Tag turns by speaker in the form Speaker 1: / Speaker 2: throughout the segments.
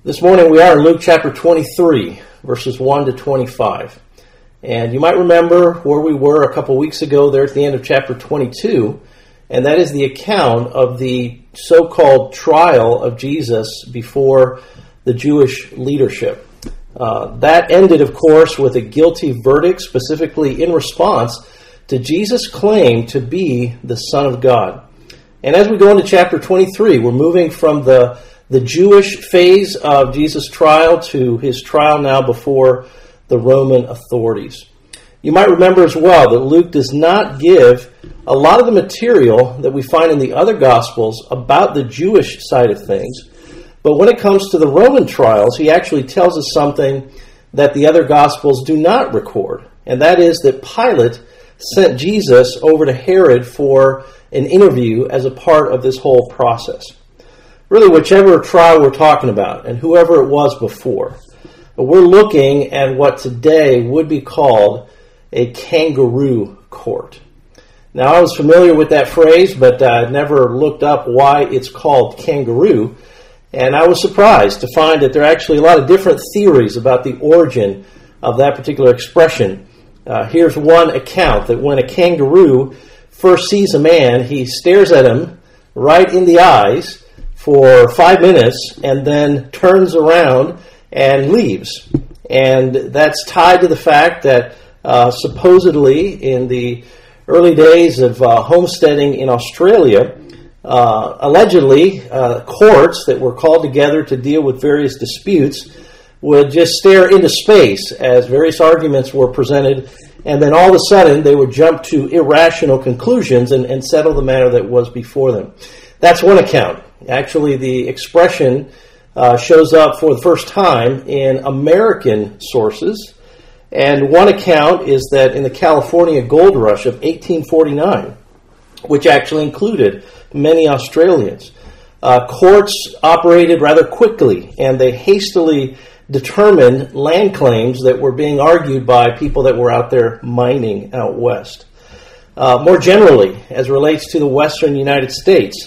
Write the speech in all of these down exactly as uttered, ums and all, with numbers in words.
Speaker 1: This morning we are in Luke chapter twenty-three, verses one to twenty-five. And you might remember where we were a couple weeks ago there at the end of chapter twenty-two, and that is the account of the so-called trial of Jesus before the Jewish leadership. Uh, that ended, of course, with a guilty verdict, specifically in response to Jesus' claim to be the Son of God. And as we go into chapter twenty-three, we're moving from the the Jewish phase of Jesus' trial to his trial now before the Roman authorities. You might remember as well that Luke does not give a lot of the material that we find in the other Gospels about the Jewish side of things. But when it comes to the Roman trials, he actually tells us something that the other Gospels do not record. And that is that Pilate sent Jesus over to Herod for an interview as a part of this whole process. Really, whichever trial we're talking about, and whoever it was before, but we're looking at what today would be called a kangaroo court. Now, I was familiar with that phrase, but I never looked up why it's called kangaroo, and I was surprised to find that there are actually a lot of different theories about the origin of that particular expression. Uh, here's one account that when a kangaroo first sees a man, he stares at him right in the eyes for five minutes and then turns around and leaves. And that's tied to the fact that uh, supposedly in the early days of uh, homesteading in Australia, uh, allegedly uh, courts that were called together to deal with various disputes would just stare into space as various arguments were presented, and then all of a sudden they would jump to irrational conclusions and, and settle the matter that was before them. That's one account. Actually, the expression uh, shows up for the first time in American sources, and one account is that in the California gold rush of eighteen forty-nine, which actually included many Australians, uh, courts operated rather quickly, and they hastily determined land claims that were being argued by people that were out there mining out west. Uh, more generally, as relates to the western United States,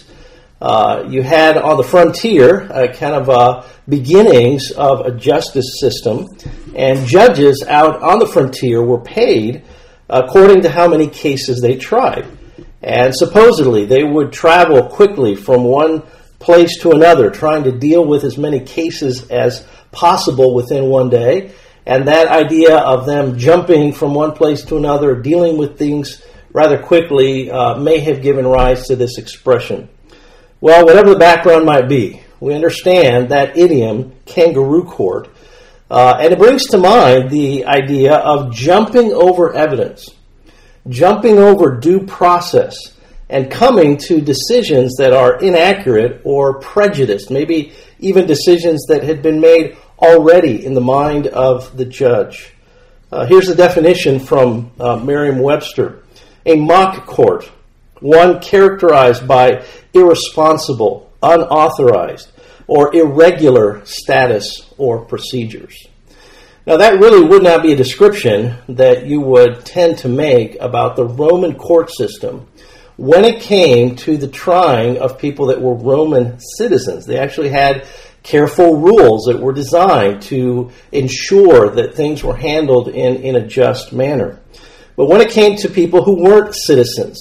Speaker 1: Uh, you had on the frontier uh, kind of uh, beginnings of a justice system, and judges out on the frontier were paid according to how many cases they tried. And supposedly they would travel quickly from one place to another, trying to deal with as many cases as possible within one day. And that idea of them jumping from one place to another, dealing with things rather quickly, uh, may have given rise to this expression. Well, whatever the background might be, we understand that idiom, kangaroo court, uh, and it brings to mind the idea of jumping over evidence, jumping over due process, and coming to decisions that are inaccurate or prejudiced, maybe even decisions that had been made already in the mind of the judge. Uh, here's the definition from uh, Merriam-Webster. A mock court, one characterized by irresponsible, unauthorized, or irregular status or procedures. Now, that really would not be a description that you would tend to make about the Roman court system when it came to the trying of people that were Roman citizens. They actually had careful rules that were designed to ensure that things were handled in, in a just manner. But when it came to people who weren't citizens,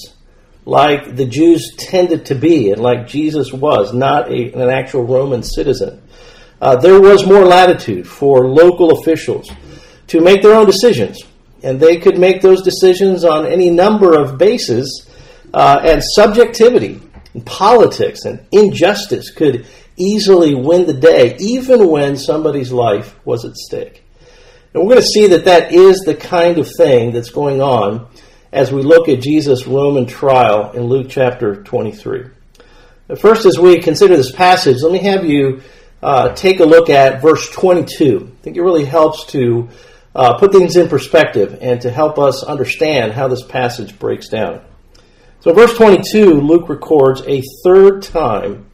Speaker 1: like the Jews tended to be, and like Jesus was, not a, an actual Roman citizen, uh, there was more latitude for local officials to make their own decisions. And they could make those decisions on any number of bases, uh, and subjectivity, and politics, and injustice could easily win the day, even when somebody's life was at stake. And we're going to see that that is the kind of thing that's going on as we look at Jesus' Roman trial in Luke chapter twenty-three. But first, as we consider this passage, let me have you uh, take a look at verse twenty-two. I think it really helps to uh, put things in perspective and to help us understand how this passage breaks down. So in verse twenty-two, Luke records, a third time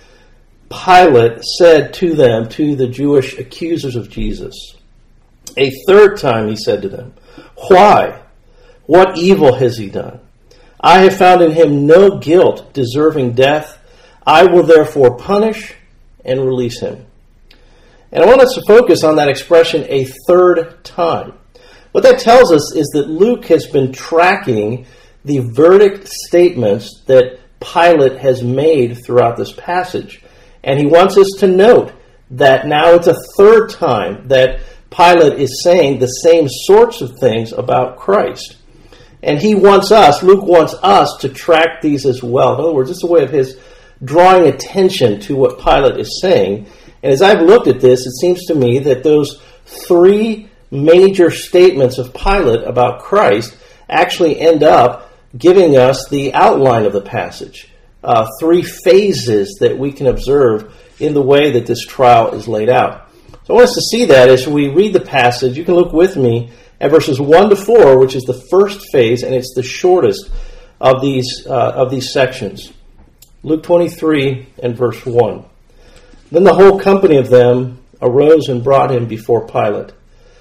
Speaker 1: Pilate said to them, to the Jewish accusers of Jesus, a third time he said to them, "Why? What evil has he done? I have found in him no guilt deserving death. I will therefore punish and release him." And I want us to focus on that expression, a third time. What that tells us is that Luke has been tracking the verdict statements that Pilate has made throughout this passage. And he wants us to note that now it's a third time that Pilate is saying the same sorts of things about Christ. And he wants us, Luke wants us to track these as well. In other words, it's a way of his drawing attention to what Pilate is saying. And as I've looked at this, it seems to me that those three major statements of Pilate about Christ actually end up giving us the outline of the passage. Uh, three phases that we can observe in the way that this trial is laid out. So I want us to see that as we read the passage. You can look with me at verses one to four, which is the first phase, and it's the shortest of these uh, of these sections. Luke twenty-three and verse one. Then the whole company of them arose and brought him before Pilate.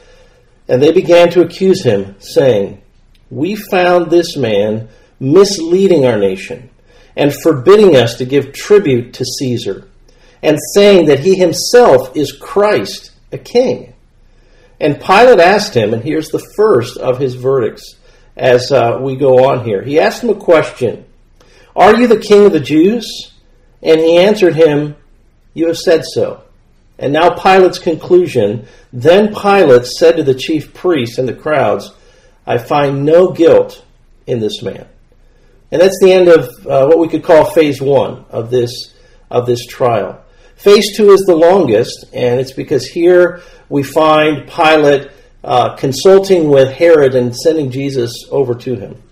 Speaker 1: And they began to accuse him, saying, "We found this man misleading our nation and forbidding us to give tribute to Caesar, and saying that he himself is Christ, a king." And Pilate asked him, and here's the first of his verdicts as uh, we go on here. He asked him a question, "Are you the king of the Jews?" And he answered him, "You have said so." And now Pilate's conclusion. Then Pilate said to the chief priests and the crowds, "I find no guilt in this man." And that's the end of uh, what we could call phase one of this of this trial. Phase two is the longest, and it's because here we find Pilate uh, consulting with Herod and sending Jesus over to him.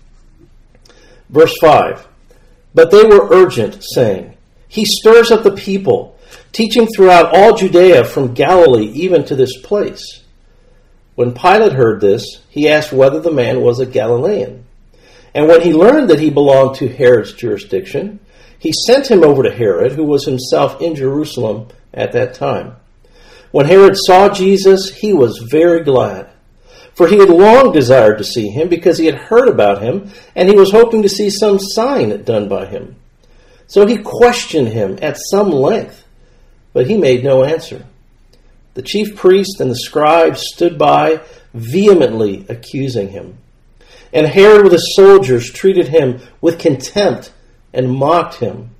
Speaker 1: Verse five, "But they were urgent, saying, 'He stirs up the people, teaching throughout all Judea from Galilee even to this place.' When Pilate heard this, he asked whether the man was a Galilean. And when he learned that he belonged to Herod's jurisdiction, he sent him over to Herod, who was himself in Jerusalem at that time. When Herod saw Jesus, he was very glad, for he had long desired to see him because he had heard about him, and he was hoping to see some sign done by him. So he questioned him at some length, but he made no answer. The chief priest and the scribes stood by, vehemently accusing him. And Herod with his soldiers treated him with contempt and mocked him.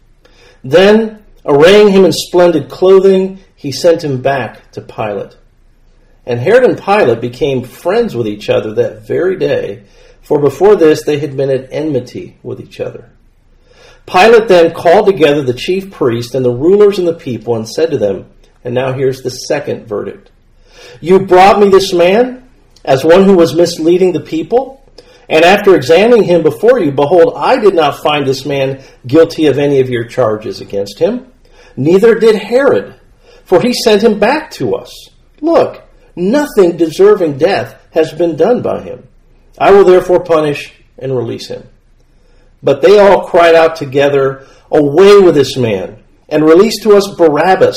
Speaker 1: Then, arraying him in splendid clothing, he sent him back to Pilate. And Herod and Pilate became friends with each other that very day, for before this they had been at enmity with each other. Pilate then called together the chief priests and the rulers and the people and said to them, and now here's the second verdict, "You brought me this man as one who was misleading the people, and after examining him before you, behold, I did not find this man guilty of any of your charges against him. Neither did Herod, for he sent him back to us. Look, nothing deserving death has been done by him. I will therefore punish and release him." But they all cried out together, "Away with this man, and release to us Barabbas,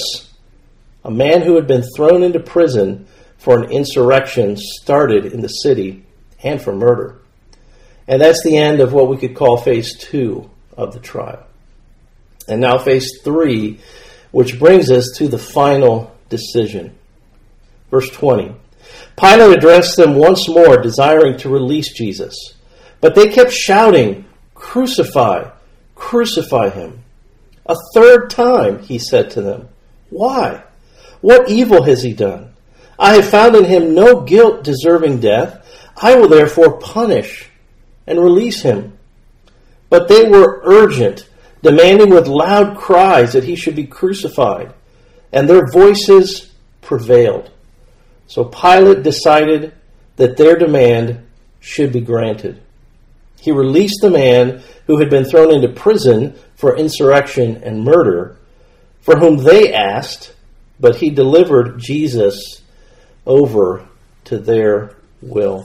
Speaker 1: a man who had been thrown into prison for an insurrection started in the city and for murder." And that's the end of what we could call phase two of the trial. And now phase three, which brings us to the final decision. Verse twenty, "Pilate addressed them once more, desiring to release Jesus. But they kept shouting, 'Crucify, crucify him.' A third time he said to them, 'Why? What evil has he done? I have found in him no guilt deserving death. I will therefore punish and release him.' But they were urgent, demanding with loud cries that he should be crucified, and their voices prevailed. So Pilate decided that their demand should be granted. He released the man who had been thrown into prison for insurrection and murder, for whom they asked, but he delivered Jesus over to their will."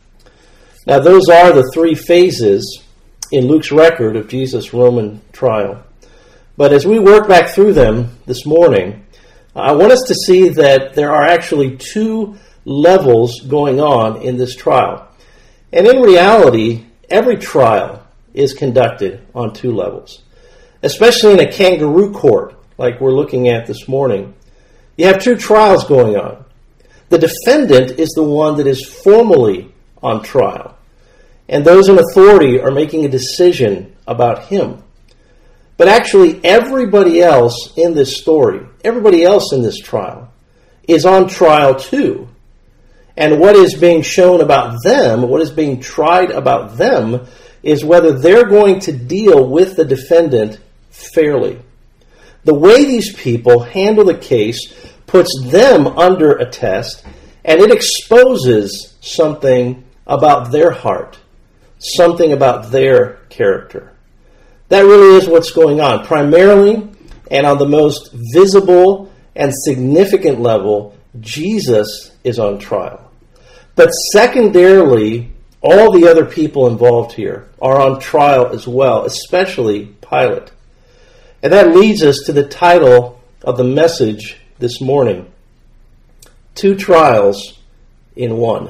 Speaker 1: Now, those are the three phases in Luke's record of Jesus' Roman trial. But as we work back through them this morning, I want us to see that there are actually two levels going on in this trial. And in reality, every trial is conducted on two levels, especially in a kangaroo court like we're looking at this morning. You have two trials going on. The defendant is the one that is formally on trial, and those in authority are making a decision about him. But actually, everybody else in this story, everybody else in this trial, is on trial too. And what is being shown about them, what is being tried about them, is whether they're going to deal with the defendant fairly. The way these people handle the case puts them under a test, and it exposes something about their heart, something about their character. That really is what's going on. Primarily, and on the most visible and significant level, Jesus is on trial. But secondarily, all the other people involved here are on trial as well, especially Pilate. And that leads us to the title of the message this morning. Two trials in one.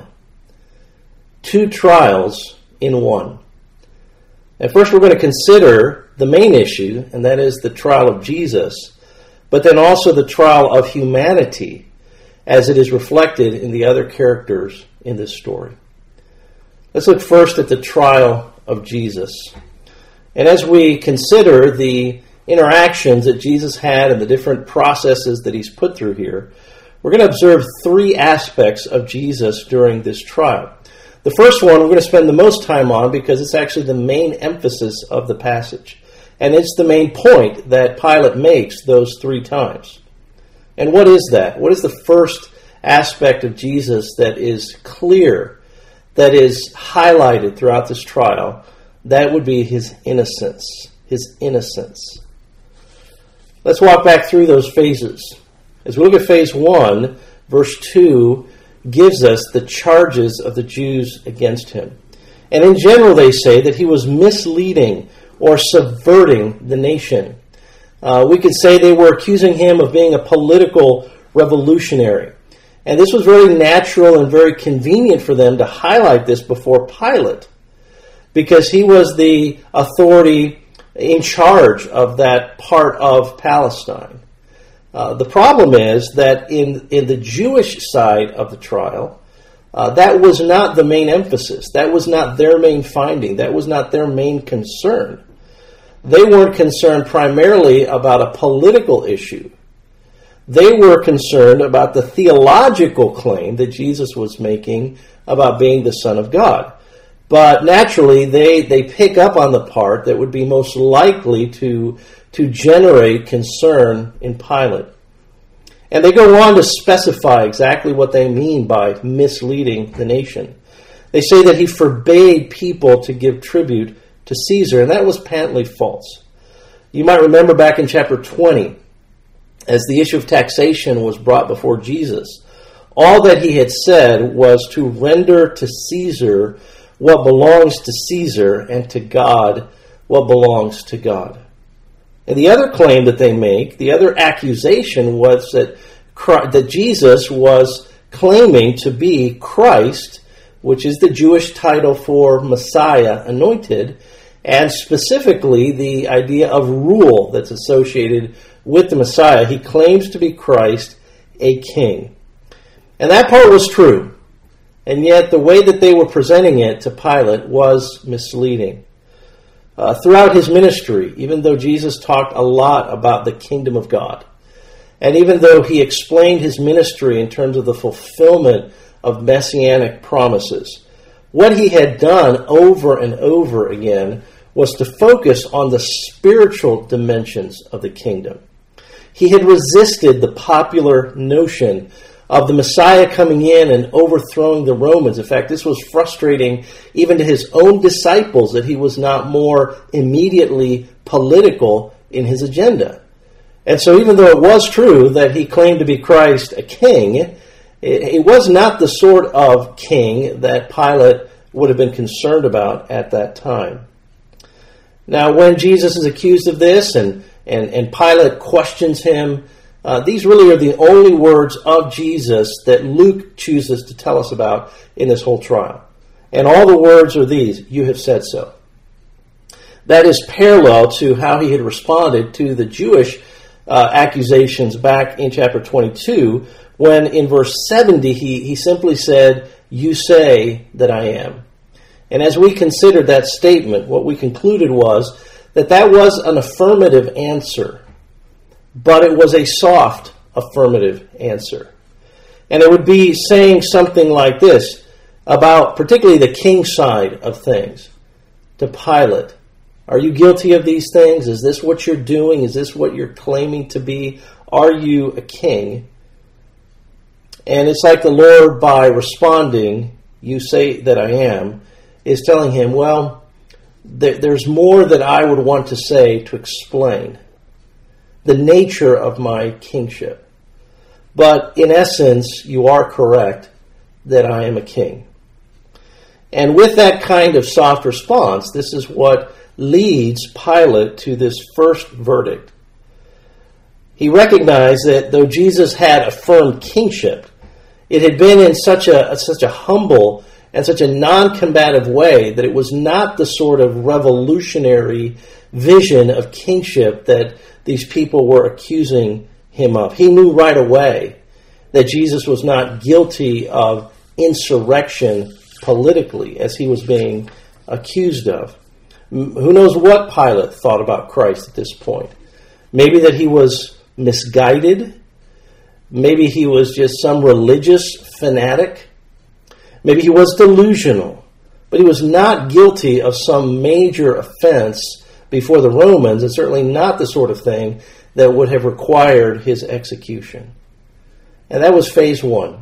Speaker 1: Two trials in one. And first we're going to consider the main issue, and that is the trial of Jesus, but then also the trial of humanity as it is reflected in the other characters in this story. Let's look first at the trial of Jesus. And as we consider the interactions that Jesus had and the different processes that he's put through here, we're going to observe three aspects of Jesus during this trial. The first one we're going to spend the most time on because it's actually the main emphasis of the passage. And it's the main point that Pilate makes those three times. And what is that? What is the first aspect of Jesus that is clear, that is highlighted throughout this trial? That would be his innocence. His innocence. Let's walk back through those phases. As we look at phase one, verse two gives us the charges of the Jews against him. And in general, they say that he was misleading or subverting the nation. Uh, we could say they were accusing him of being a political revolutionary. And this was very natural and very convenient for them to highlight this before Pilate, because he was the authority in charge of that part of Palestine. Uh, the problem is that in, in the Jewish side of the trial, uh, that was not the main emphasis. That was not their main finding. That was not their main concern. They weren't concerned primarily about a political issue. They were concerned about the theological claim that Jesus was making about being the Son of God. But naturally, they, they pick up on the part that would be most likely to, to generate concern in Pilate. And they go on to specify exactly what they mean by misleading the nation. They say that he forbade people to give tribute to Caesar, and that was patently false. You might remember back in chapter twenty, as the issue of taxation was brought before Jesus, all that he had said was to render to Caesar what belongs to Caesar, and to God what belongs to God. And the other claim that they make, the other accusation, was that Christ, that Jesus was claiming to be Christ, which is the Jewish title for Messiah, anointed, and specifically the idea of rule that's associated with the Messiah. He claims to be Christ, a king. And that part was true. And yet the way that they were presenting it to Pilate was misleading. Uh, throughout his ministry, even though Jesus talked a lot about the kingdom of God, and even though he explained his ministry in terms of the fulfillment of messianic promises, what he had done over and over again was to focus on the spiritual dimensions of the kingdom. He had resisted the popular notion of the Messiah coming in and overthrowing the Romans. In fact, this was frustrating even to his own disciples that he was not more immediately political in his agenda. And so even though it was true that he claimed to be Christ, a king, it, it was not the sort of king that Pilate would have been concerned about at that time. Now, when Jesus is accused of this and, and, and Pilate questions him, Uh, these really are the only words of Jesus that Luke chooses to tell us about in this whole trial. And all the words are these: "You have said so." That is parallel to how he had responded to the Jewish uh, accusations back in chapter twenty-two, when in verse seventy he, he simply said, "You say that I am." And as we considered that statement, what we concluded was that that was an affirmative answer, but it was a soft affirmative answer. And it would be saying something like this about particularly the king side of things to Pilate. Are you guilty of these things? Is this what you're doing? Is this what you're claiming to be? Are you a king? And it's like the Lord, by responding, "You say that I am," is telling him, well, th- there's more that I would want to say to explain the nature of my kingship. But in essence, you are correct that I am a king. And with that kind of soft response, this is what leads Pilate to this first verdict. He recognized that though Jesus had affirmed kingship, it had been in such a such a humble and such a non-combative way that it was not the sort of revolutionary vision of kingship that these people were accusing him of. He knew right away that Jesus was not guilty of insurrection politically, as he was being accused of. Who knows what Pilate thought about Christ at this point? Maybe that he was misguided. Maybe he was just some religious fanatic. Maybe he was delusional. But he was not guilty of some major offense before the Romans, and certainly not the sort of thing that would have required his execution. And that was phase one.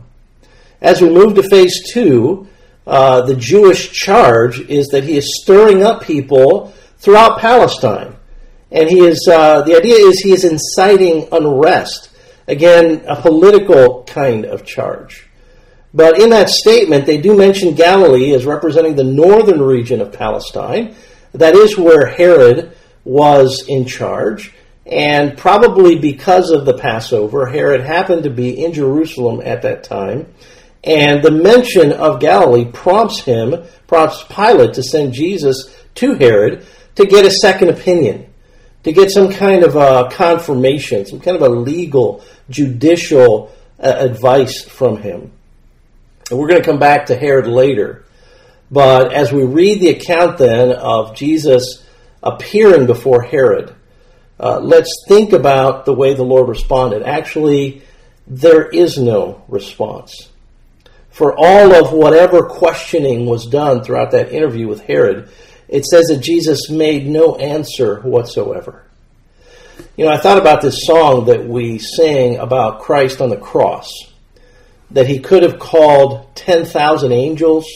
Speaker 1: As we move to phase two, uh, the Jewish charge is that he is stirring up people throughout Palestine. And he is uh, the idea is he is inciting unrest. Again, a political kind of charge. But in that statement, they do mention Galilee as representing the northern region of Palestine. That is where Herod was in charge. And probably because of the Passover, Herod happened to be in Jerusalem at that time. And the mention of Galilee prompts him, prompts Pilate to send Jesus to Herod to get a second opinion, to get some kind of a confirmation, some kind of a legal, judicial uh, advice from him. And we're going to come back to Herod later. But as we read the account then of Jesus appearing before Herod, uh, let's think about the way the Lord responded. Actually, there is no response. For all of whatever questioning was done throughout that interview with Herod, it says that Jesus made no answer whatsoever. You know, I thought about this song that we sang about Christ on the cross, that he could have called ten thousand angels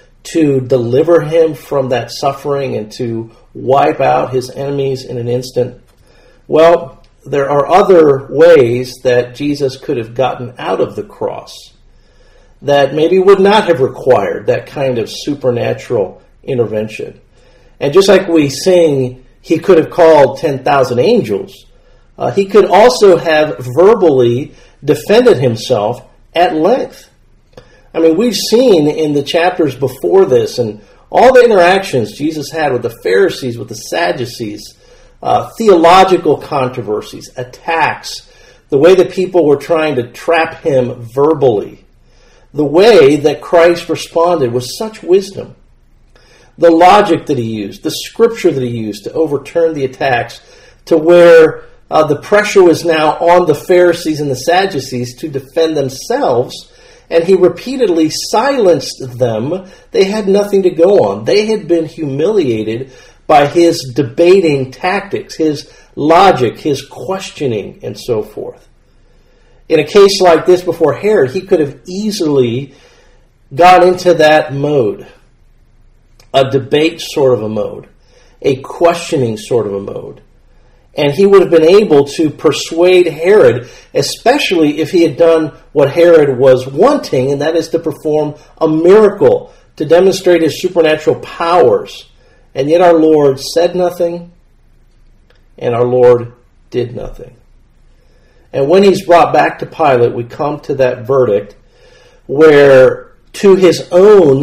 Speaker 1: to deliver him from that suffering and to wipe out his enemies in an instant. Well, there are other ways that Jesus could have gotten out of the cross that maybe would not have required that kind of supernatural intervention. And just like we sing, he could have called ten thousand angels, uh, he could also have verbally defended himself at length. I mean, we've seen in the chapters before this and all the interactions Jesus had with the Pharisees, with the Sadducees, uh, theological controversies, attacks, the way that people were trying to trap him verbally, the way that Christ responded with such wisdom, the logic that he used, the scripture that he used to overturn the attacks, to where uh, the pressure was now on the Pharisees and the Sadducees to defend themselves, and he repeatedly silenced them. They had nothing to go on. They had been humiliated by his debating tactics, his logic, his questioning, and so forth. In a case like this before Herod, he could have easily got into that mode, a debate sort of a mode, a questioning sort of a mode. And he would have been able to persuade Herod, especially if he had done what Herod was wanting, and that is to perform a miracle, to demonstrate his supernatural powers. And yet our Lord said nothing, and our Lord did nothing. And when he's brought back to Pilate, we come to that verdict where, to his own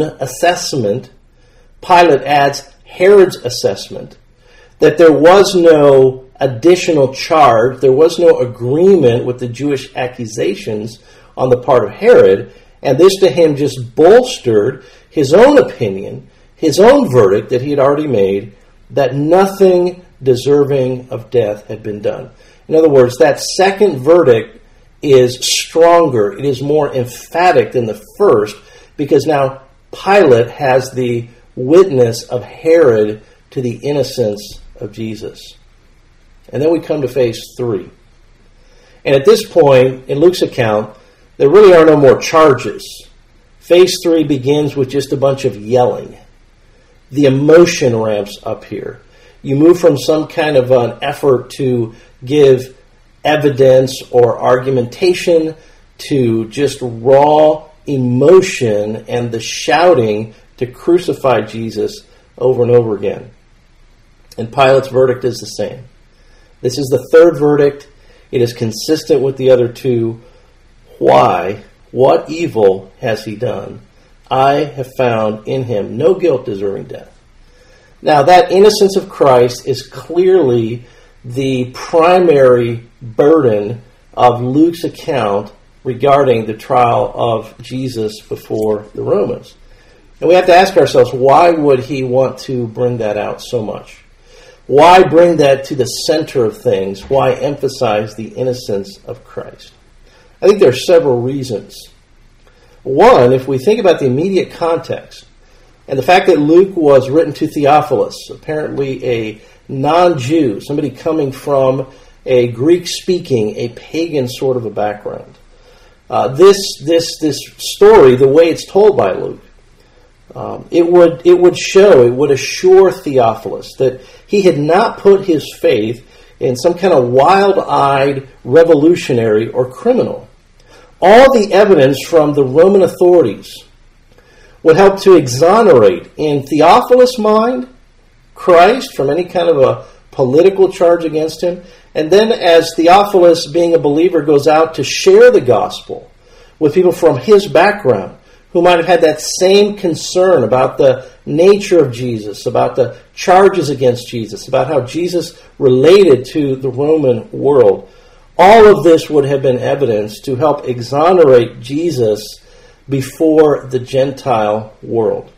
Speaker 1: assessment, Pilate adds Herod's assessment that there was no additional charge. There was no agreement with the Jewish accusations on the part of Herod, and this to him just bolstered his own opinion, his own verdict that he had already made, that nothing deserving of death had been done. In other words, that second verdict is stronger. It is more emphatic than the first, because now Pilate has the witness of Herod to the innocence of Jesus. And then we come to phase three. And at this point, in Luke's account, there really are no more charges. Phase three begins with just a bunch of yelling. The emotion ramps up here. You move from some kind of an effort to give evidence or argumentation to just raw emotion and the shouting to crucify Jesus over and over again. And Pilate's verdict is the same. This is the third verdict. It is consistent with the other two. Why? What evil has he done? I have found in him no guilt deserving death. Now, that innocence of Christ is clearly the primary burden of Luke's account regarding the trial of Jesus before the Romans. And we have to ask ourselves, why would he want to bring that out so much? Why bring that to the center of things? Why emphasize the innocence of Christ? I think there are several reasons. One, if we think about the immediate context, and the fact that Luke was written to Theophilus, apparently a non-Jew, somebody coming from a Greek-speaking, a pagan sort of a background. Uh, this this this story, the way it's told by Luke, um, it would it would show, it would assure Theophilus that he had not put his faith in some kind of wild-eyed revolutionary or criminal. All the evidence from the Roman authorities would help to exonerate, in Theophilus' mind, Christ from any kind of a political charge against him. And then as Theophilus, being a believer, goes out to share the gospel with people from his background who might have had that same concern about the nature of Jesus, about the charges against Jesus, about how Jesus related to the Roman world, all of this would have been evidence to help exonerate Jesus before the Gentile world.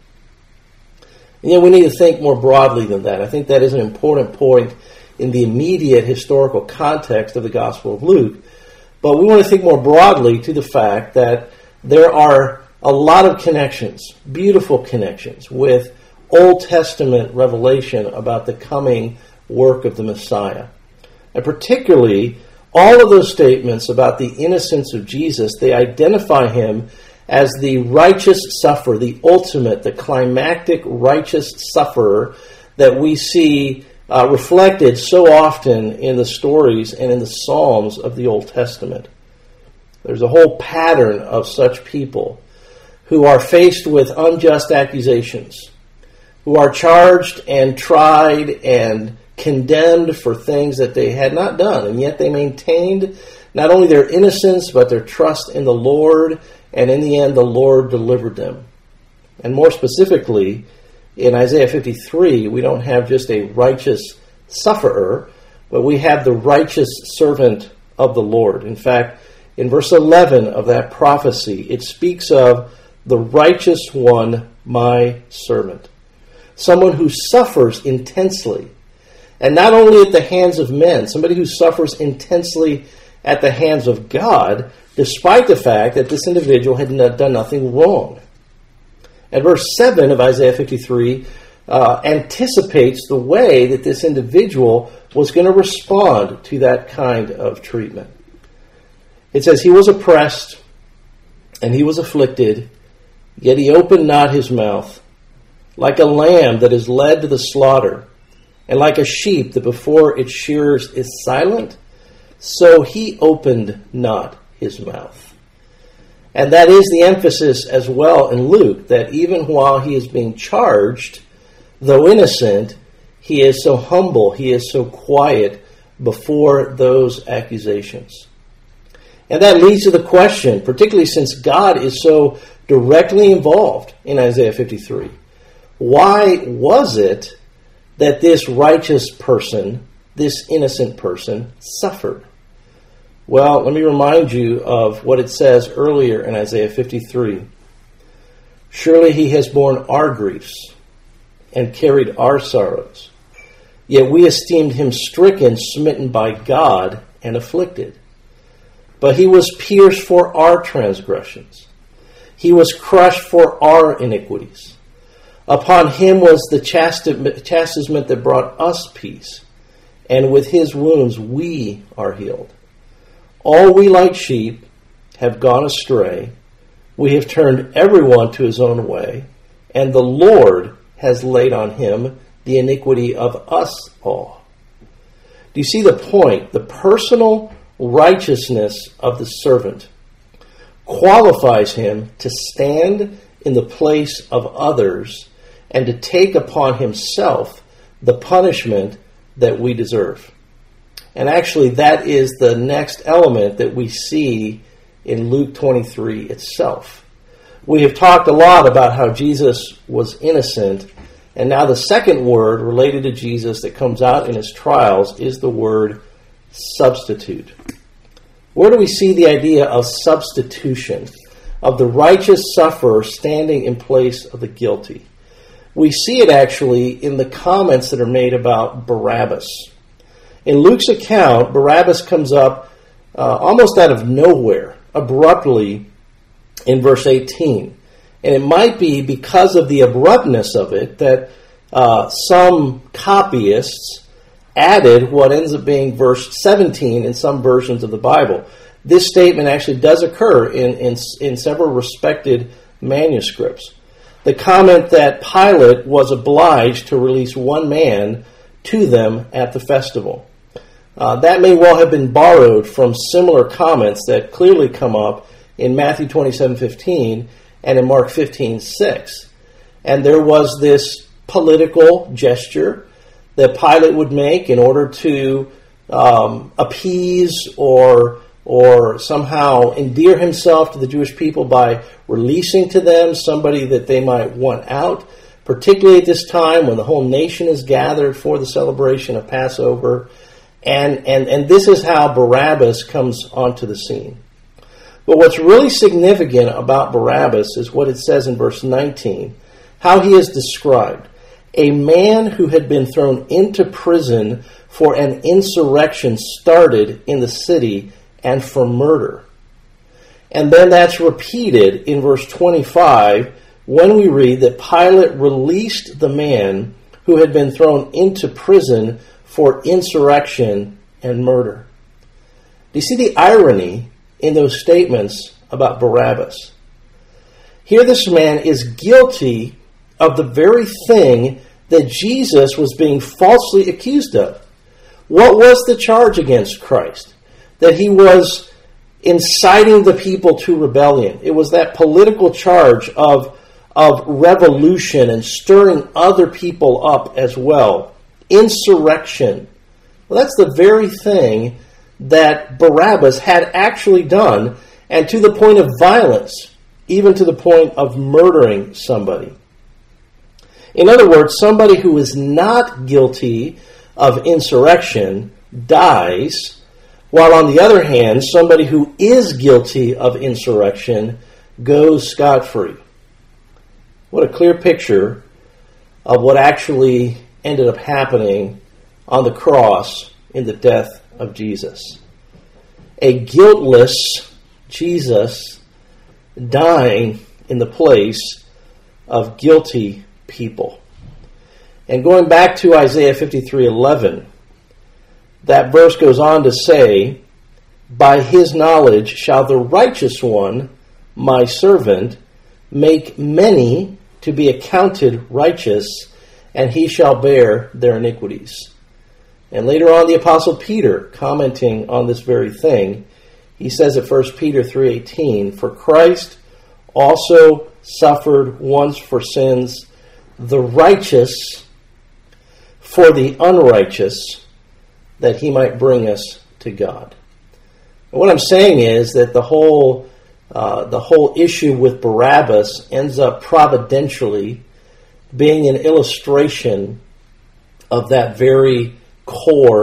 Speaker 1: And yet we need to think more broadly than that. I think that is an important point in the immediate historical context of the Gospel of Luke. But we want to think more broadly to the fact that there are a lot of connections, beautiful connections, with Old Testament revelation about the coming work of the Messiah. And particularly, all of those statements about the innocence of Jesus, they identify him as the righteous sufferer, the ultimate, the climactic righteous sufferer that we see uh, reflected so often in the stories and in the Psalms of the Old Testament. There's a whole pattern of such people who are faced with unjust accusations, who are charged and tried and condemned for things that they had not done, and yet they maintained not only their innocence, but their trust in the Lord, and in the end, the Lord delivered them. And more specifically, in Isaiah fifty-three, we don't have just a righteous sufferer, but we have the righteous servant of the Lord. In fact, in verse eleven of that prophecy, it speaks of the righteous one, my servant. Someone who suffers intensely. And not only at the hands of men, somebody who suffers intensely at the hands of God, despite the fact that this individual had not done nothing wrong. And verse seven of Isaiah fifty-three uh, anticipates the way that this individual was going to respond to that kind of treatment. It says, he was oppressed and he was afflicted, yet he opened not his mouth. Like a lamb that is led to the slaughter, and like a sheep that before its shearers is silent, so he opened not his mouth. And that is the emphasis as well in Luke, that even while he is being charged, though innocent, he is so humble, he is so quiet before those accusations. And that leads to the question, particularly since God is so directly involved in Isaiah fifty-three. Why was it that this righteous person, this innocent person suffered? Well, let me remind you of what it says earlier in Isaiah fifty-three. Surely he has borne our griefs and carried our sorrows. Yet we esteemed him stricken, smitten by God, and afflicted. But he was pierced for our transgressions. He was crushed for our iniquities. Upon him was the chastisement that brought us peace, and with his wounds we are healed. All we like sheep have gone astray. We have turned everyone to his own way, and the Lord has laid on him the iniquity of us all. Do you see the point? The personal righteousness of the servant qualifies him to stand in the place of others and to take upon himself the punishment that we deserve. And actually, that is the next element that we see in Luke twenty-three itself. We have talked a lot about how Jesus was innocent, and now the second word related to Jesus that comes out in his trials is the word substitute. Where do we see the idea of substitution, of the righteous sufferer standing in place of the guilty? We see it actually in the comments that are made about Barabbas. In Luke's account, Barabbas comes up uh, almost out of nowhere, abruptly, in verse eighteen. And it might be because of the abruptness of it that uh, some copyists added what ends up being verse seventeen in some versions of the Bible. This statement actually does occur in, in, in several respected manuscripts. The comment that Pilate was obliged to release one man to them at the festival. Uh, that may well have been borrowed from similar comments that clearly come up in Matthew twenty-seven fifteen and in Mark fifteen six. And there was this political gesture that Pilate would make in order to um, appease or or somehow endear himself to the Jewish people by releasing to them somebody that they might want out, particularly at this time when the whole nation is gathered for the celebration of Passover. And, and, and this is how Barabbas comes onto the scene. But what's really significant about Barabbas is what it says in verse nineteen, how he is described. A man who had been thrown into prison for an insurrection started in the city and for murder. And then that's repeated in verse twenty-five when we read that Pilate released the man who had been thrown into prison for insurrection and murder. Do you see the irony in those statements about Barabbas? Here this man is guilty of the very thing that Jesus was being falsely accused of. What was the charge against Christ? That he was inciting the people to rebellion. It was that political charge of, of revolution and stirring other people up as well. Insurrection. Well, that's the very thing that Barabbas had actually done, and to the point of violence, even to the point of murdering somebody. In other words, somebody who is not guilty of insurrection dies, while on the other hand, somebody who is guilty of insurrection goes scot-free. What a clear picture of what actually ended up happening on the cross in the death of Jesus. A guiltless Jesus dying in the place of guilty people. And going back to Isaiah fifty-three eleven, that verse goes on to say, by his knowledge shall the righteous one, my servant, make many to be accounted righteous, and he shall bear their iniquities. And later on, the Apostle Peter, commenting on this very thing, he says at First Peter three eighteen, for Christ also suffered once for sins, the righteous for the unrighteous, that he might bring us to God. And what I'm saying is that the whole uh, the whole issue with Barabbas ends up providentially being an illustration of that very core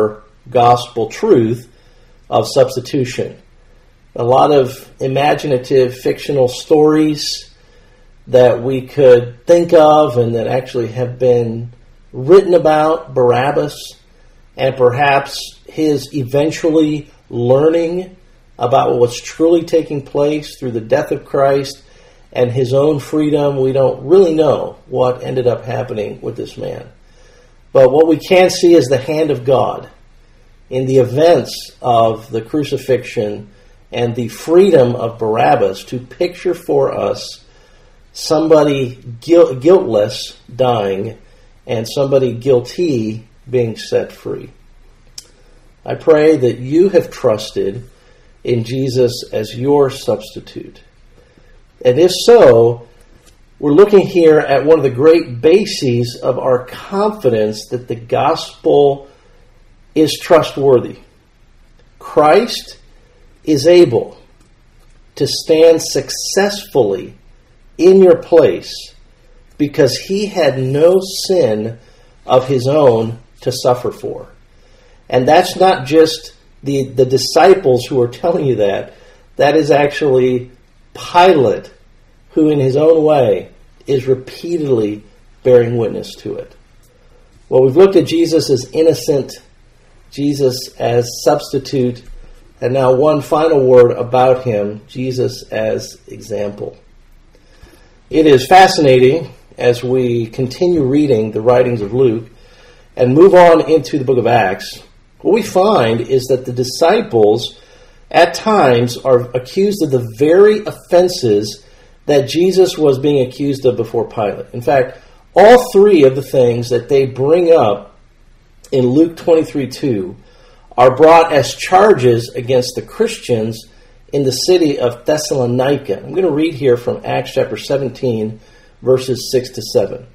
Speaker 1: gospel truth of substitution. A lot of imaginative fictional stories that we could think of and that actually have been written about Barabbas and perhaps his eventually learning about what's truly taking place through the death of Christ and his own freedom. We don't really know what ended up happening with this man. But what we can see is the hand of God in the events of the crucifixion and the freedom of Barabbas to picture for us somebody guilt, guiltless dying and somebody guilty being set free. I pray that you have trusted in Jesus as your substitute. And if so, we're looking here at one of the great bases of our confidence that the gospel is trustworthy. Christ is able to stand successfully in your place because he had no sin of his own to suffer for. And that's not just the, the disciples who are telling you that. That is actually Pilate, who in his own way is repeatedly bearing witness to it. Well, we've looked at Jesus as innocent, Jesus as substitute, and now one final word about him, Jesus as example. It is fascinating as we continue reading the writings of Luke and move on into the book of Acts. What we find is that the disciples at times are accused of the very offenses that Jesus was being accused of before Pilate. In fact, all three of the things that they bring up in Luke twenty-three two are brought as charges against the Christians in the city of Thessalonica. I'm going to read here from Acts chapter seventeen, verses six to seven.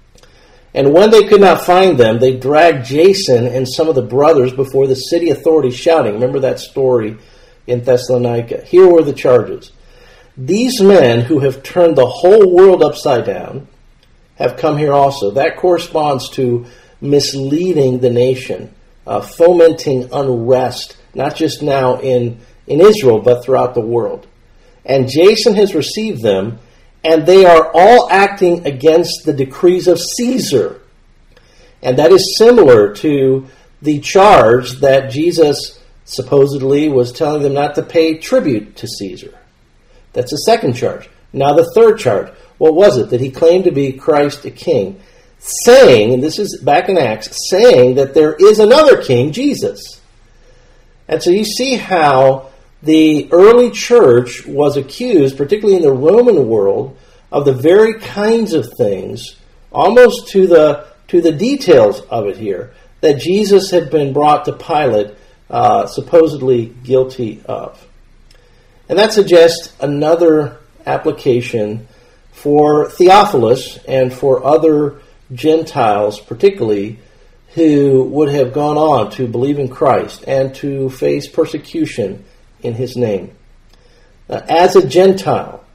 Speaker 1: And when they could not find them, they dragged Jason and some of the brothers before the city authorities, shouting. Remember that story in Thessalonica. Here were the charges. These men who have turned the whole world upside down have come here also. That corresponds to misleading the nation, uh, fomenting unrest, not just now in, in Israel, but throughout the world. And Jason has received them, and they are all acting against the decrees of Caesar. And that is similar to the charge that Jesus supposedly was telling them not to pay tribute to Caesar. That's the second charge. Now the third charge. What was it? That he claimed to be Christ a king, saying, and this is back in Acts, saying that there is another king, Jesus. And so you see how the early church was accused, particularly in the Roman world, of the very kinds of things, almost to the to the details of it here, that Jesus had been brought to Pilate, uh, supposedly guilty of. And that suggests another application for Theophilus and for other Gentiles, particularly, who would have gone on to believe in Christ and to face persecution in his name. Uh, as a Gentile,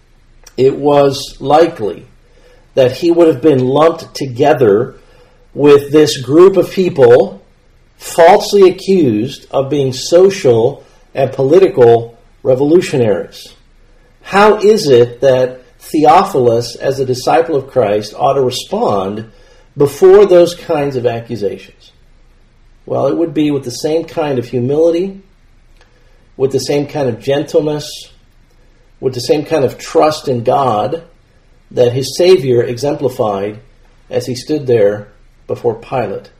Speaker 1: it was likely that he would have been lumped together with this group of people falsely accused of being social and political revolutionaries. How is it that Theophilus, as a disciple of Christ, ought to respond before those kinds of accusations? Well, it would be with the same kind of humility, with the same kind of gentleness, with the same kind of trust in God that his Savior exemplified as he stood there before Pilate.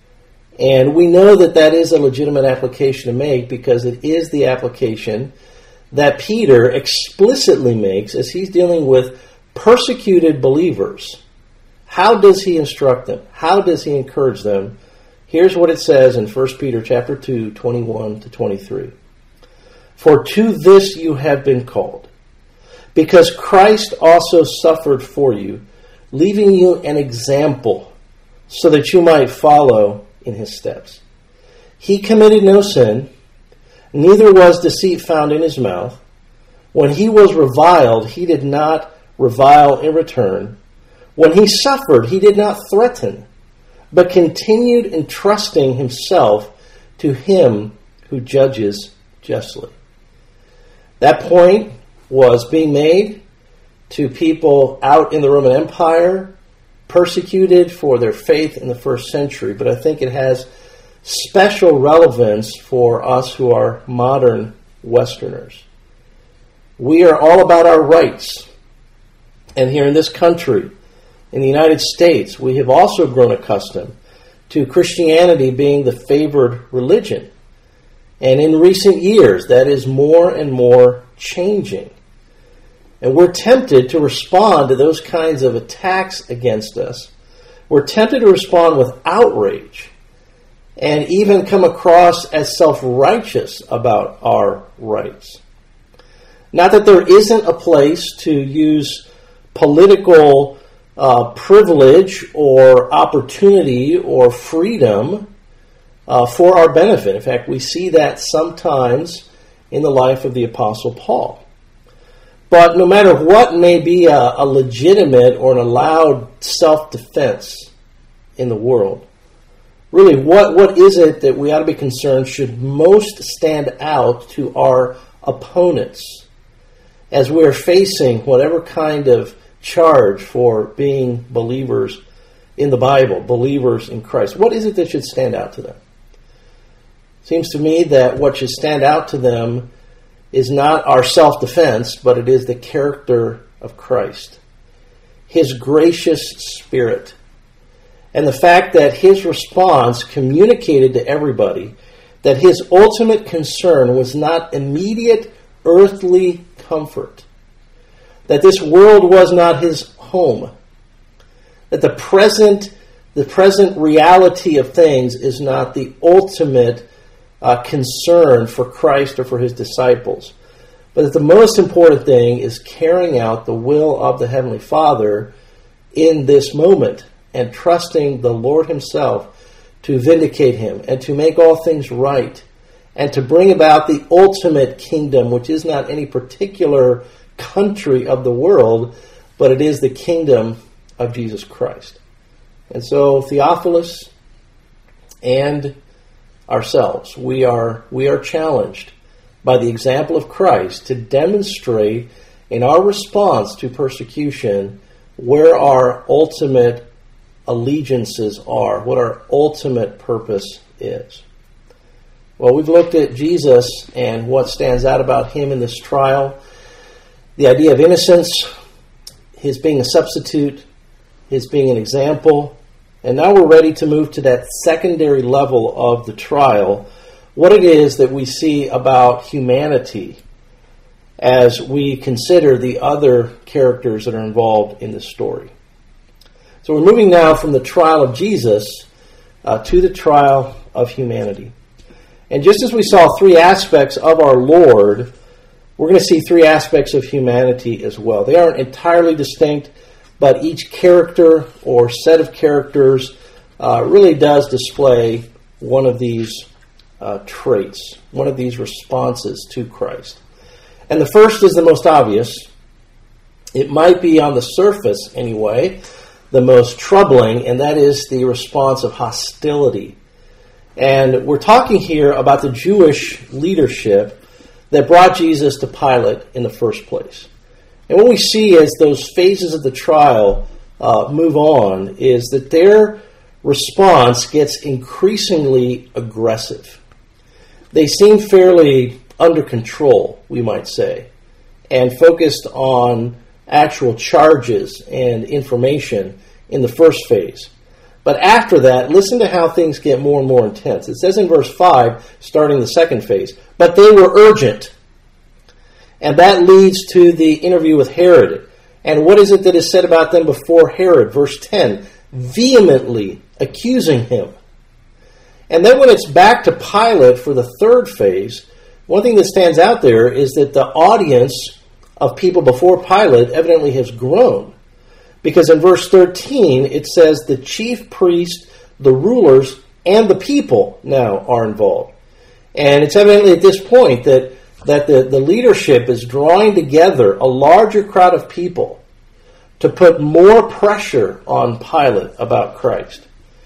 Speaker 1: And we know that that is a legitimate application to make because it is the application that Peter explicitly makes as he's dealing with persecuted believers. How does he instruct them? How does he encourage them? Here's what it says in First Peter chapter two, twenty-one to twenty-three. For to this you have been called, because Christ also suffered for you, leaving you an example, so that you might follow in his steps. He committed no sin, neither was deceit found in his mouth. When he was reviled, he did not revile in return. When he suffered, he did not threaten, but continued entrusting himself to him who judges justly. That point was being made to people out in the Roman Empire, persecuted for their faith in the first century, but I think it has special relevance for us who are modern Westerners. We are all about our rights. And here in this country, in the United States, we have also grown accustomed to Christianity being the favored religion. And in recent years, that is more and more changing. And we're tempted to respond to those kinds of attacks against us. We're tempted to respond with outrage and even come across as self-righteous about our rights. Not that there isn't a place to use political uh, privilege or opportunity or freedom uh, for our benefit. In fact, we see that sometimes in the life of the Apostle Paul. But no matter what may be a, a legitimate or an allowed self-defense in the world, really, what, what is it that we ought to be concerned should most stand out to our opponents as we're facing whatever kind of charge for being believers in the Bible, believers in Christ? What is it that should stand out to them? It seems to me that what should stand out to them is not our self-defense, but it is the character of Christ, his gracious spirit, and the fact that his response communicated to everybody that his ultimate concern was not immediate earthly comfort, that this world was not his home, that the present, the present reality of things is not the ultimate uh, concern for Christ or for his disciples, but that the most important thing is carrying out the will of the Heavenly Father in this moment and trusting the Lord himself to vindicate him and to make all things right and to bring about the ultimate kingdom, which is not any particular country of the world, but it is the kingdom of Jesus Christ. And so Theophilus and ourselves, we are we are challenged by the example of Christ to demonstrate in our response to persecution where our ultimate allegiances are, what our ultimate purpose is. Well, we've looked at Jesus and what stands out about him in this trial, the idea of innocence, his being a substitute, his being an example, and now we're ready to move to that secondary level of the trial, what it is that we see about humanity as we consider the other characters that are involved in the story. So we're moving now from the trial of Jesus uh, to the trial of humanity. And just as we saw three aspects of our Lord, we're going to see three aspects of humanity as well. They aren't entirely distinct, but each character or set of characters uh, really does display one of these uh, traits, one of these responses to Christ. And the first is the most obvious. It might be on the surface anyway, the most troubling, and that is the response of hostility. And we're talking here about the Jewish leadership that brought Jesus to Pilate in the first place. And what we see as those phases of the trial uh, move on is that their response gets increasingly aggressive. They seem fairly under control, we might say, and focused on actual charges and information in the first phase. But after that, listen to how things get more and more intense. It says in verse five, starting the second phase, but they were urgent. And that leads to the interview with Herod. And what is it that is said about them before Herod? Verse ten, vehemently accusing him. And then when it's back to Pilate for the third phase, one thing that stands out there is that the audience of people before Pilate evidently has grown. Because in verse thirteen, it says the chief priest, the rulers, and the people now are involved. And it's evidently at this point that, that the, the leadership is drawing together a larger crowd of people to put more pressure on Pilate about Christ.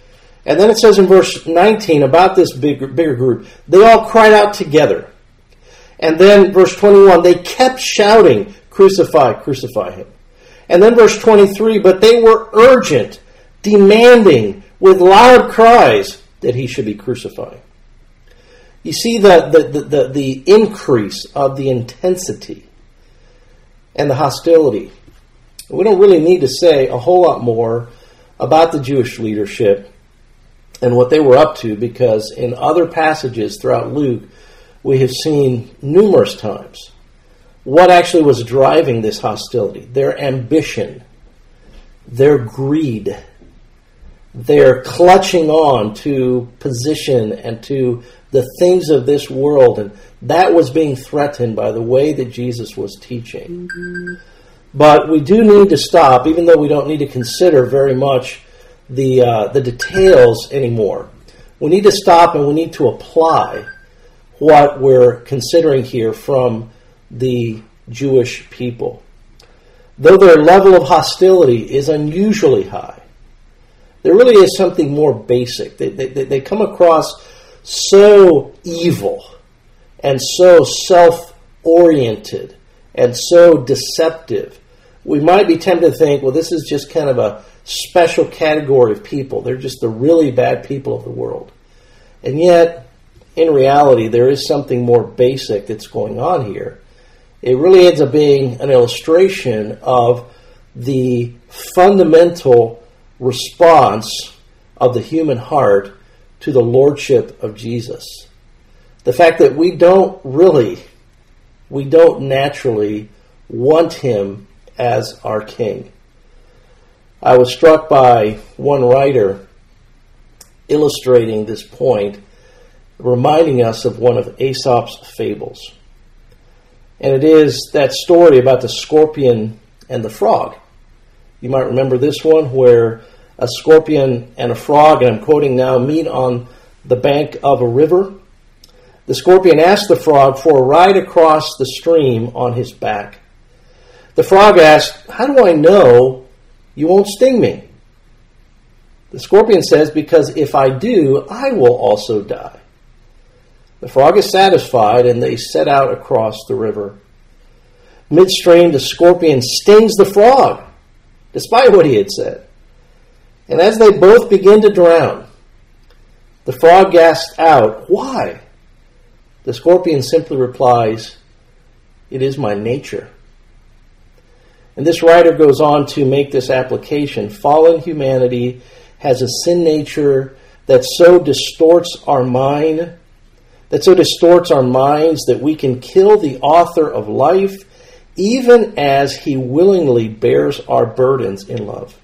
Speaker 1: And then it says in verse nineteen about this bigger, bigger group, they all cried out together. And then verse twenty-one, they kept shouting, crucify, crucify him. And then verse twenty-three, but they were urgent, demanding with loud cries that he should be crucified. You see the, the, the, the, the increase of the intensity and the hostility. We don't really need to say a whole lot more about the Jewish leadership and what they were up to, because in other passages throughout Luke, we have seen numerous times what actually was driving this hostility. Their ambition, their greed, their clutching on to position and to the things of this world, and that was being threatened by the way that Jesus was teaching. Mm-hmm. But we do need to stop, even though we don't need to consider very much the uh, the details anymore. We need to stop and we need to apply what we're considering here from the Jewish people. Though their level of hostility is unusually high, there really is something more basic. They, they, they come across so evil and so self-oriented and so deceptive. We might be tempted to think, well, this is just kind of a special category of people. They're just the really bad people of the world. And yet, in reality, there is something more basic that's going on here. It really ends up being an illustration of the fundamental response of the human heart to the lordship of Jesus. The fact that we don't really, we don't naturally want him as our king. I was struck by one writer illustrating this point, reminding us of one of Aesop's fables. And it is that story about the scorpion and the frog. You might remember this one, where a scorpion and a frog, and I'm quoting now, meet on the bank of a river. The scorpion asks the frog for a ride across the stream on his back. The frog asks, how do I know you won't sting me? The scorpion says, because if I do, I will also die. The frog is satisfied, and they set out across the river. Midstream, the scorpion stings the frog, despite what he had said. And as they both begin to drown, the frog gasps out, why? The scorpion simply replies, it is my nature. And this writer goes on to make this application. Fallen humanity has a sin nature that so distorts our mind, that so distorts our minds that we can kill the author of life even as he willingly bears our burdens in love.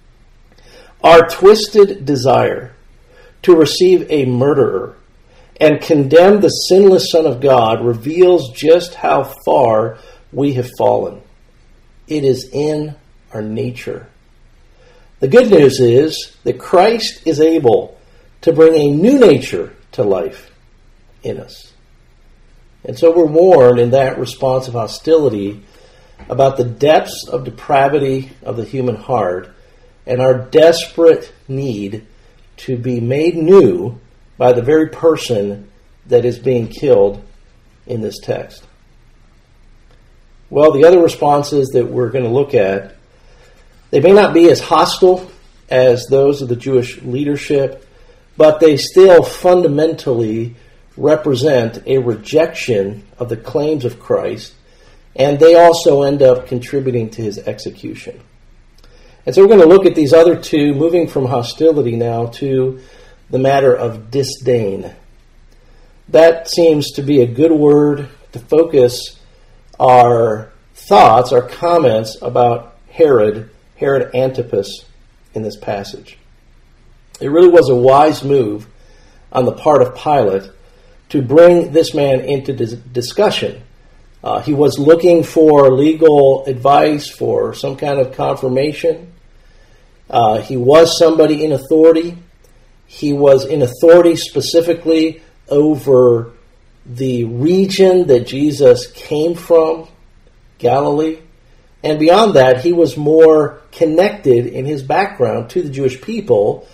Speaker 1: Our twisted desire to receive a murderer and condemn the sinless Son of God reveals just how far we have fallen. It is in our nature. The good news is that Christ is able to bring a new nature to life in us. And so we're warned in that response of hostility about the depths of depravity of the human heart and our desperate need to be made new by the very person that is being killed in this text. Well, the other responses that we're going to look at, they may not be as hostile as those of the Jewish leadership, but they still fundamentally represent a rejection of the claims of Christ, and they also end up contributing to his execution. And so we're going to look at these other two, moving from hostility now to the matter of disdain. That seems to be a good word to focus our thoughts, our comments about Herod, Herod Antipas in this passage. It really was a wise move on the part of Pilate to bring this man into dis- discussion. Uh, he was looking for legal advice, for some kind of confirmation. Uh, he was somebody in authority. He was in authority specifically over the region that Jesus came from, Galilee. And beyond that, he was more connected in his background to the Jewish people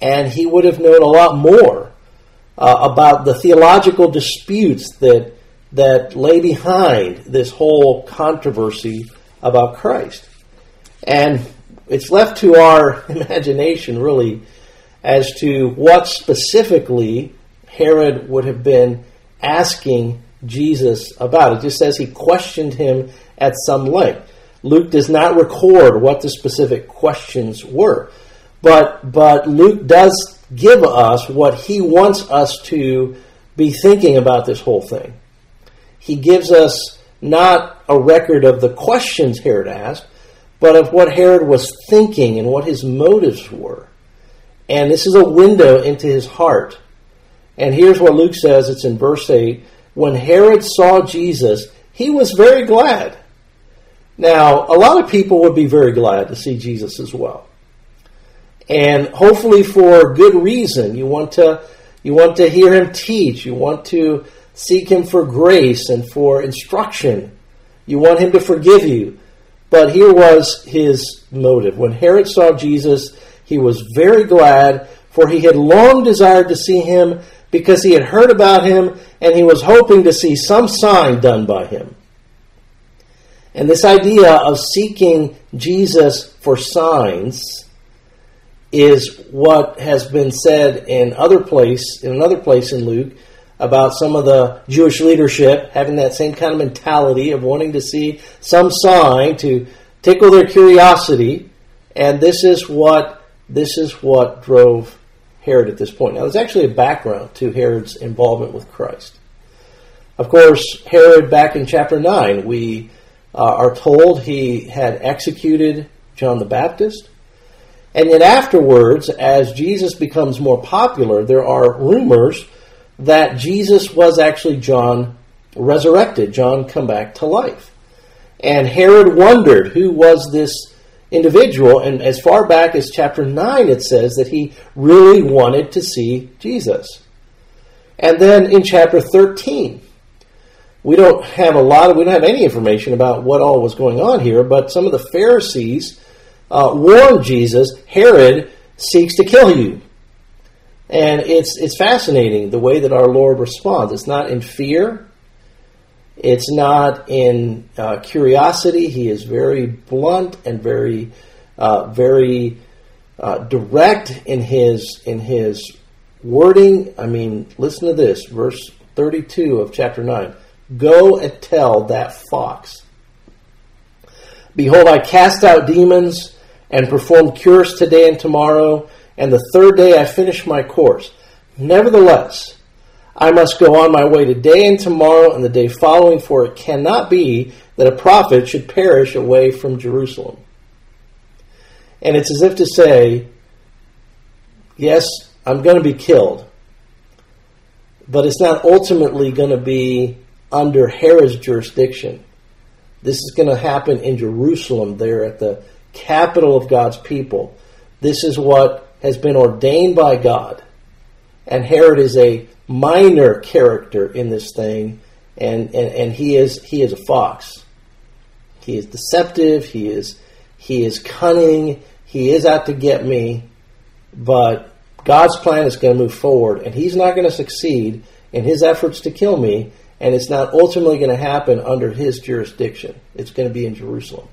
Speaker 1: and he would have known a lot more uh, about the theological disputes that that lay behind this whole controversy about Christ. And it's left to our imagination, really, as to what specifically Herod would have been asking Jesus about. It just says he questioned him at some length. Luke does not record what the specific questions were, but but Luke does give us what he wants us to be thinking about this whole thing. He gives us not a record of the questions Herod asked, but of what Herod was thinking and what his motives were. And this is a window into his heart. And here's what Luke says, it's in verse eight. When Herod saw Jesus, he was very glad. Now, a lot of people would be very glad to see Jesus as well. And hopefully for good reason. You want to, you want to hear him teach. You want to seek him for grace and for instruction. You want him to forgive you. But here was his motive. When Herod saw Jesus, he was very glad, for he had long desired to see him, because he had heard about him, and he was hoping to see some sign done by him. And this idea of seeking Jesus for signs is what has been said in other place, in another place in Luke, about some of the Jewish leadership having that same kind of mentality of wanting to see some sign to tickle their curiosity. And this is what this is what drove Herod at this point. Now, there's actually a background to Herod's involvement with Christ. Of course, Herod, back in chapter nine, we uh, are told he had executed John the Baptist. And yet afterwards, as Jesus becomes more popular, there are rumors that Jesus was actually John resurrected, John come back to life. And Herod wondered who was this individual, and as far back as chapter nine it says that he really wanted to see Jesus. And then in chapter thirteen, we don't have a lot of, we don't have any information about what all was going on here, but some of the Pharisees uh, warned Jesus, Herod seeks to kill you. And it's it's fascinating the way that our Lord responds. It's not in fear. It's not in uh, curiosity. He is very blunt and very, uh, very uh, direct in his in his wording. I mean, listen to this, verse thirty-two of chapter nine. Go and tell that fox, behold, I cast out demons and perform cures today and tomorrow, and the third day I finish my course. Nevertheless, I must go on my way today and tomorrow and the day following, for it cannot be that a prophet should perish away from Jerusalem. And it's as if to say, yes, I'm going to be killed, but it's not ultimately going to be under Herod's jurisdiction. This is going to happen in Jerusalem, there at the capital of God's people. This is what has been ordained by God. And Herod is a minor character in this thing, and, and, and he is he is a fox. He is deceptive, he is he is cunning, he is out to get me, but God's plan is going to move forward, and he's not going to succeed in his efforts to kill me, and it's not ultimately going to happen under his jurisdiction. It's going to be in Jerusalem.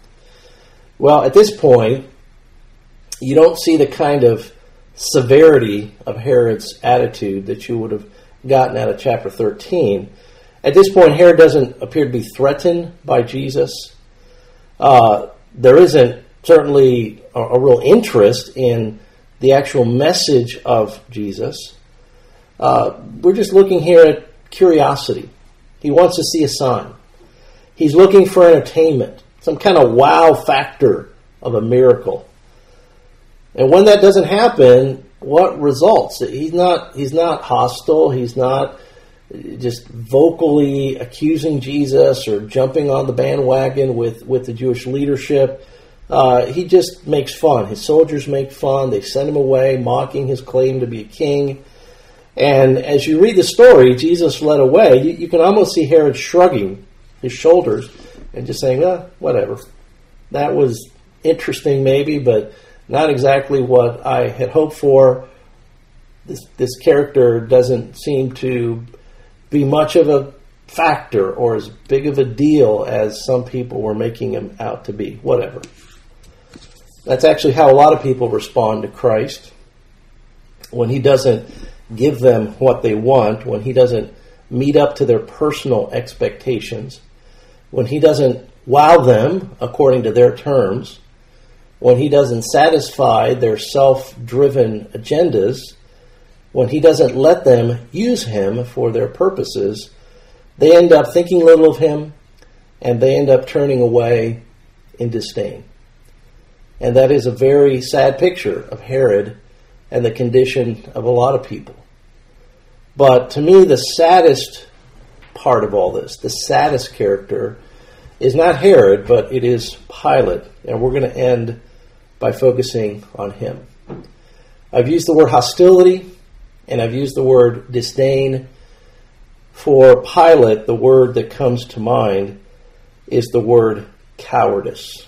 Speaker 1: Well, at this point, you don't see the kind of severity of Herod's attitude that you would have gotten out of chapter thirteen. At this point, Herod doesn't appear to be threatened by Jesus. Uh, there isn't certainly a, a real interest in the actual message of Jesus. Uh, we're just looking here at curiosity. He wants to see a sign. He's looking for entertainment, some kind of wow factor of a miracle. And when that doesn't happen, what results? He's not he's not hostile. He's not just vocally accusing Jesus or jumping on the bandwagon with, with the Jewish leadership. Uh, he just makes fun. His soldiers make fun. They send him away, mocking his claim to be a king. And as you read the story, Jesus led away. You, you can almost see Herod shrugging his shoulders and just saying, "Ah, whatever. That was interesting maybe, but not exactly what I had hoped for. This, this character doesn't seem to be much of a factor or as big of a deal as some people were making him out to be. Whatever. That's actually how a lot of people respond to Christ. When he doesn't give them what they want, when he doesn't meet up to their personal expectations, when he doesn't wow them according to their terms, when he doesn't satisfy their self-driven agendas, when he doesn't let them use him for their purposes, they end up thinking little of him, and they end up turning away in disdain. And that is a very sad picture of Herod and the condition of a lot of people. But to me, the saddest part of all this, the saddest character, is not Herod, but it is Pilate. And we're going to end by focusing on him. I've used the word hostility, and I've used the word disdain. For Pilate, the word that comes to mind is the word cowardice.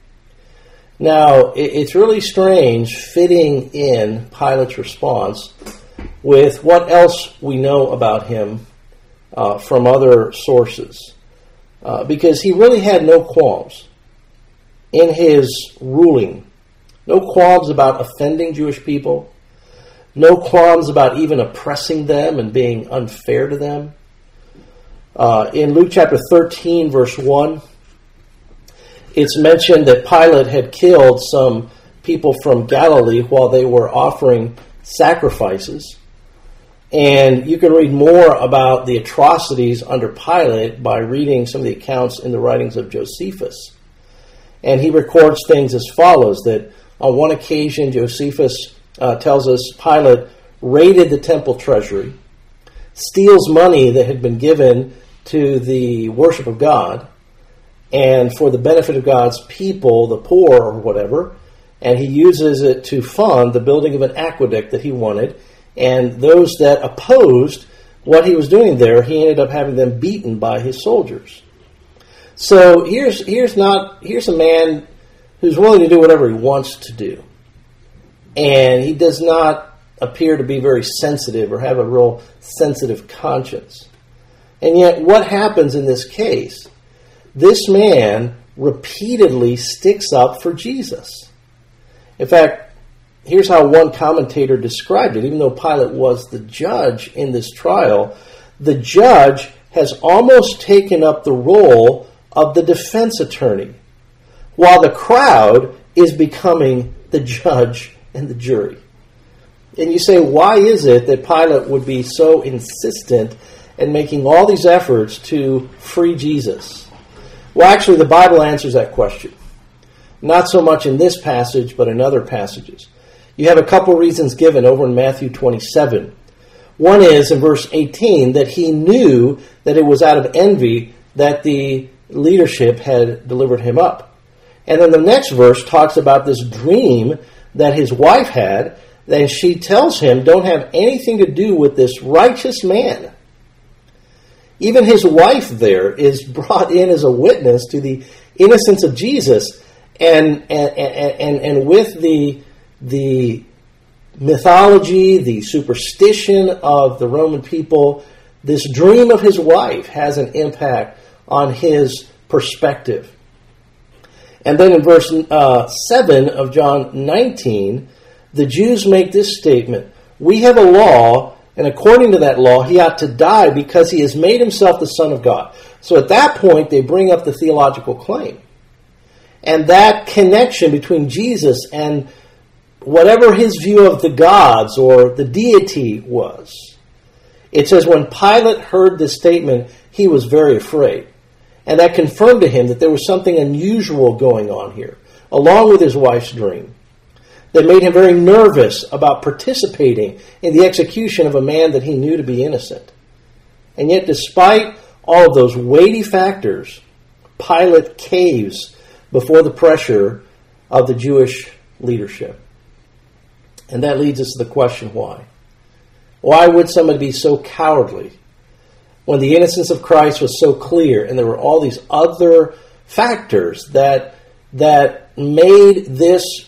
Speaker 1: Now, it's really strange fitting in Pilate's response with what else we know about him uh, from other sources. Uh, because he really had no qualms in his ruling. No qualms about offending Jewish people. No qualms about even oppressing them and being unfair to them. Uh, in Luke chapter thirteen, verse one, it's mentioned that Pilate had killed some people from Galilee while they were offering sacrifices. And you can read more about the atrocities under Pilate by reading some of the accounts in the writings of Josephus. And he records things as follows, that on one occasion Josephus uh, tells us Pilate raided the temple treasury, steals money that had been given to the worship of God, and for the benefit of God's people, the poor or whatever, and he uses it to fund the building of an aqueduct that he wanted. And those that opposed what he was doing there, he ended up having them beaten by his soldiers. So here's here's not here's a man who's willing to do whatever he wants to do. And he does not appear to be very sensitive or have a real sensitive conscience. And yet what happens in this case? This man repeatedly sticks up for Jesus. In fact, here's how one commentator described it. Even though Pilate was the judge in this trial, the judge has almost taken up the role of the defense attorney, while the crowd is becoming the judge and the jury. And you say, why is it that Pilate would be so insistent in making all these efforts to free Jesus? Well, actually, the Bible answers that question. Not so much in this passage, but in other passages. You have a couple reasons given over in Matthew twenty-seven. One is in verse eighteen that he knew that it was out of envy that the leadership had delivered him up. And then the next verse talks about this dream that his wife had, and she tells him, don't have anything to do with this righteous man. Even his wife there is brought in as a witness to the innocence of Jesus, and and and, and with the the mythology, the superstition of the Roman people, this dream of his wife has an impact on his perspective. And then in verse uh, seven of John nineteen, the Jews make this statement, we have a law, and according to that law, he ought to die because he has made himself the Son of God. So at that point, they bring up the theological claim. And that connection between Jesus and whatever his view of the gods or the deity was. It says when Pilate heard this statement, he was very afraid. And that confirmed to him that there was something unusual going on here, along with his wife's dream, that made him very nervous about participating in the execution of a man that he knew to be innocent. And yet, despite all of those weighty factors, Pilate caves before the pressure of the Jewish leadership. And that leads us to the question, why? Why would somebody be so cowardly when the innocence of Christ was so clear and there were all these other factors that, that made this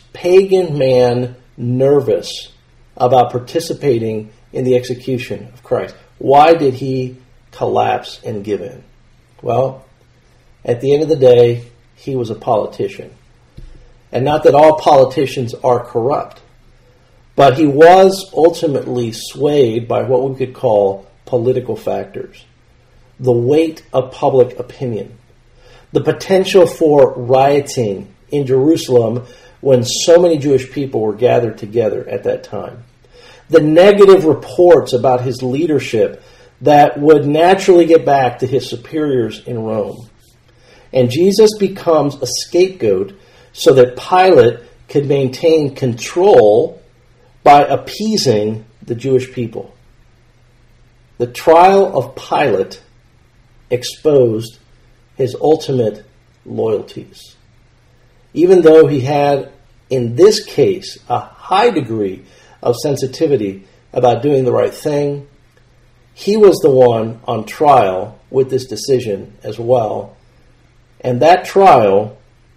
Speaker 1: pagan man nervous about participating in the execution of Christ? Why did he collapse and give in? Well, at the end of the day, he was a politician. And not that all politicians are corrupt, but he was ultimately swayed by what we could call political factors. The weight of public opinion. The potential for rioting in Jerusalem when so many Jewish people were gathered together at that time. The negative reports about his leadership that would naturally get back to his superiors in Rome. And Jesus becomes a scapegoat so that Pilate could maintain control by appeasing the Jewish people. The trial of Pilate exposed his ultimate loyalties. Even though he had, in this case, a high degree of sensitivity about doing the right thing, he was the one on trial with this decision as well. And that trial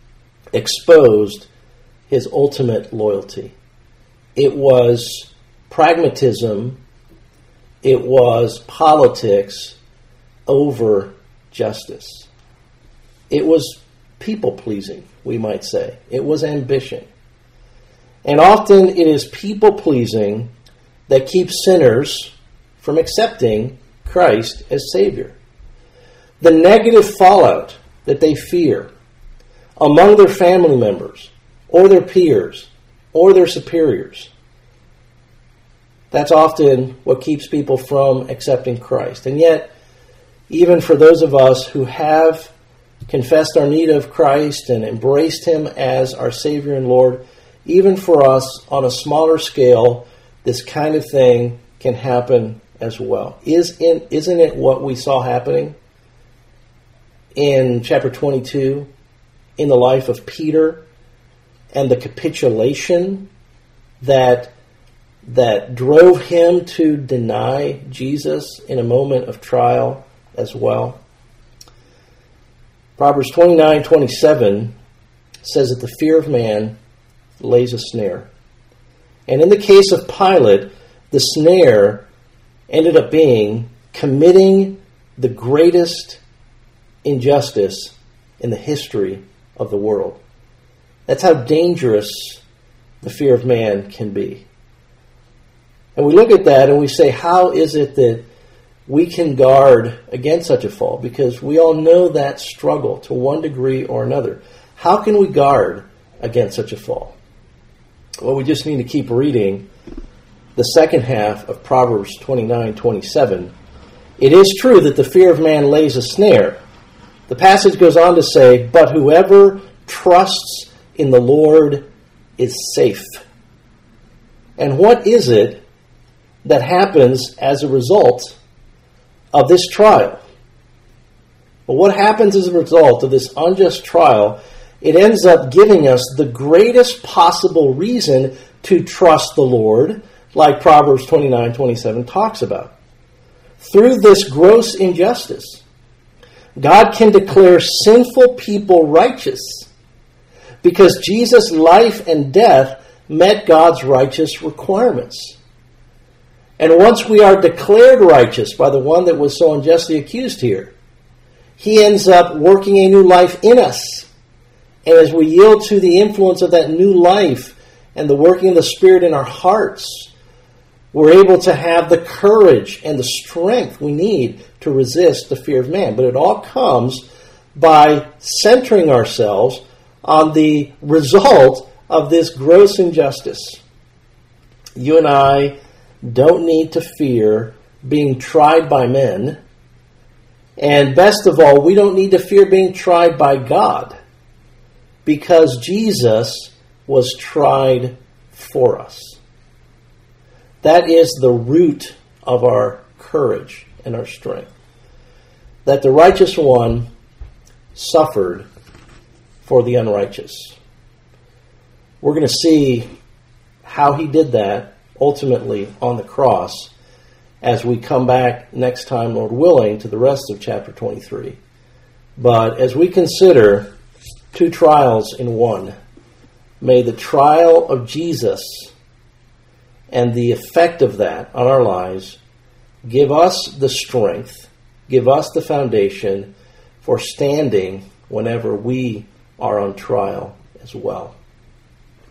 Speaker 1: exposed his ultimate loyalty. It was pragmatism, it was politics over justice. It was people-pleasing, we might say. It was ambition. And often it is people-pleasing that keeps sinners from accepting Christ as Savior. The negative fallout that they fear among their family members or their peers or their superiors, that's often what keeps people from accepting Christ. And yet, even for those of us who have confessed our need of Christ and embraced Him as our Savior and Lord, even for us on a smaller scale, this kind of thing can happen as well. Is in, isn't it what we saw happening in chapter twenty-two in the life of Peter and the capitulation that that drove him to deny Jesus in a moment of trial as well? Proverbs twenty-nine twenty-seven says that the fear of man lays a snare. And in the case of Pilate, the snare ended up being committing the greatest injustice in the history of the world. That's how dangerous the fear of man can be. And we look at that and we say, how is it that we can guard against such a fall? Because we all know that struggle to one degree or another. How can we guard against such a fall? Well, we just need to keep reading the second half of Proverbs twenty-nine twenty-seven. It is true that the fear of man lays a snare. The passage goes on to say, but whoever trusts in the Lord is safe. And what is it that happens as a result of this trial? Well, what happens as a result of this unjust trial? It ends up giving us the greatest possible reason to trust the Lord, like Proverbs twenty-nine twenty-seven talks about. Through this gross injustice, God can declare sinful people righteous because Jesus' life and death met God's righteous requirements. And once we are declared righteous by the one that was so unjustly accused here, He ends up working a new life in us. And as we yield to the influence of that new life and the working of the Spirit in our hearts, we're able to have the courage and the strength we need to resist the fear of man. But it all comes by centering ourselves on the result of this gross injustice. You and I don't need to fear being tried by men. And best of all, we don't need to fear being tried by God, because Jesus was tried for us. That is the root of our courage and our strength. That the righteous one suffered for the unrighteous. We're going to see how He did that ultimately on the cross as we come back next time, Lord willing, to the rest of chapter twenty-three. But as we consider two trials in one, may the trial of Jesus and the effect of that on our lives give us the strength, give us the foundation for standing whenever we are on trial as well.